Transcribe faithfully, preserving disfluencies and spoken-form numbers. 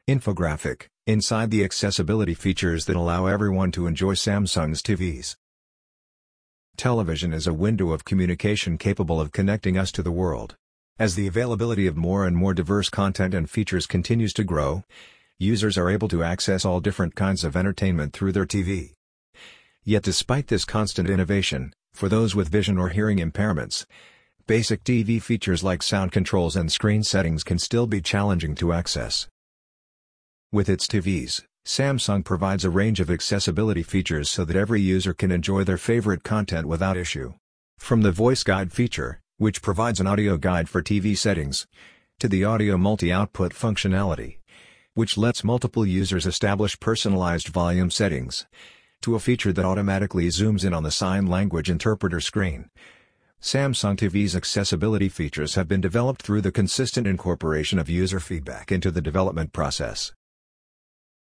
Infographic: inside the accessibility features that allow everyone to enjoy Samsung's T Vs. Television is a window of communication capable of connecting us to the world. As the availability of more and more diverse content and features continues to grow, users are able to access all different kinds of entertainment through their T V. Yet despite this constant innovation, for those with vision or hearing impairments, basic T V features like sound controls and screen settings can still be challenging to access. With its T Vs, Samsung provides a range of accessibility features so that every user can enjoy their favorite content without issue. From the Voice Guide feature, which provides an audio guide for T V settings, to the audio multi-output functionality, which lets multiple users establish personalized volume settings, to a feature that automatically zooms in on the sign language interpreter screen. Samsung T V's accessibility features have been developed through the consistent incorporation of user feedback into the development process.